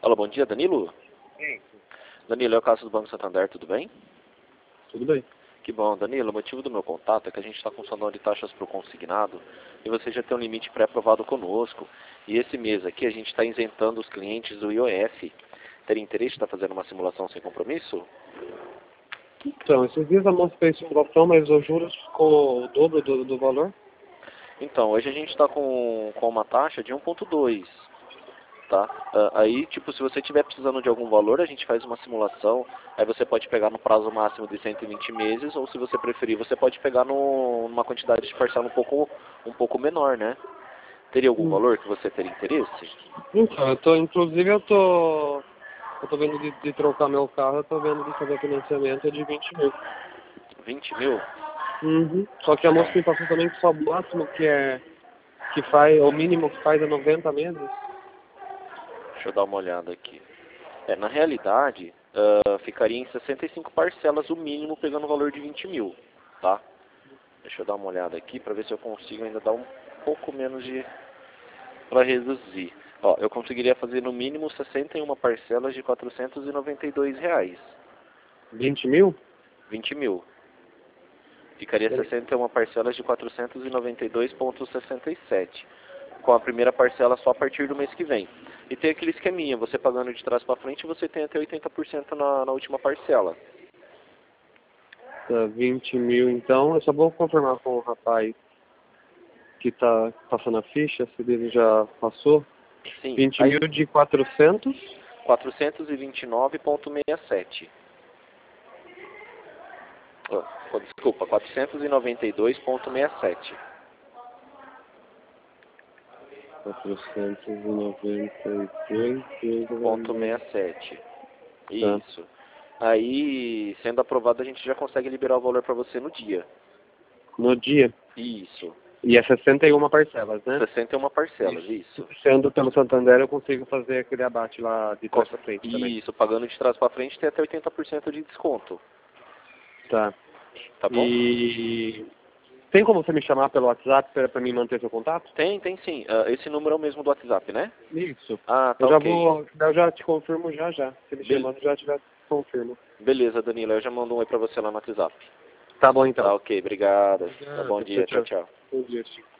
Alô, bom dia, Danilo? Sim. Danilo, é o Cássio do Banco Santander, tudo bem? Tudo bem. Que bom, Danilo, o motivo do meu contato é que a gente está com sondão de taxas para o consignado e você já tem um limite pré-aprovado conosco. E esse mês aqui a gente está isentando os clientes do IOF. Teria interesse de estar fazendo uma simulação sem compromisso? Então, esses dias a moça fez simulação, mas os juros ficou o dobro do valor. Então, hoje a gente está com uma taxa de 1,2, tá? Aí, tipo, se você estiver precisando de algum valor, a gente faz uma simulação, aí você pode pegar no prazo máximo de 120 meses, ou se você preferir, você pode pegar numa quantidade de parcela um pouco menor, né? Teria algum valor que você teria interesse? Então, eu tô vendo de trocar meu carro, eu tô vendo de fazer financiamento de 20 mil. 20 mil? Uhum. Só que a moça me passou também que só o máximo que faz, o mínimo que faz é 90 meses. Deixa eu dar uma olhada aqui. Na realidade, ficaria em 65 parcelas o mínimo, pegando o valor de 20 mil, tá? Deixa eu dar uma olhada aqui para ver se eu consigo ainda dar um pouco menos para reduzir. Ó, eu conseguiria fazer no mínimo 61 parcelas de R$ 492. 20 mil? 20 mil. Ficaria 61 parcelas de 492,67. Com a primeira parcela só a partir do mês que vem. E tem aquele esqueminha, você pagando de trás para frente, você tem até 80% na última parcela. Tá, 20 mil então. Eu só vou confirmar com o rapaz que tá passando a ficha, se ele já passou. Sim. 20 Aí, mil de 400. 429,67. Desculpa, 492,67. 492,67. Isso. Aí, sendo aprovado, a gente já consegue liberar o valor para você no dia. No dia. Isso. E é 61 parcelas, né? 61 parcelas, isso. Sendo pelo Santander, eu consigo fazer aquele abate lá de trás pra frente também. Isso, pagando de trás para frente tem até 80% de desconto. Tá. Tá bom? E tem como você me chamar pelo WhatsApp para mim manter seu contato? Tem sim. Esse número é o mesmo do WhatsApp, né? Isso. Ah, tá, Eu já ok. eu já te confirmo já. Se me chamando, já te confirmo. Beleza, Danilo, eu já mando um oi pra você lá no WhatsApp. Tá bom então. Tá, ok, obrigado. Tá, bom Obrigado. dia, tchau, Tchau. tchau. Bom dia.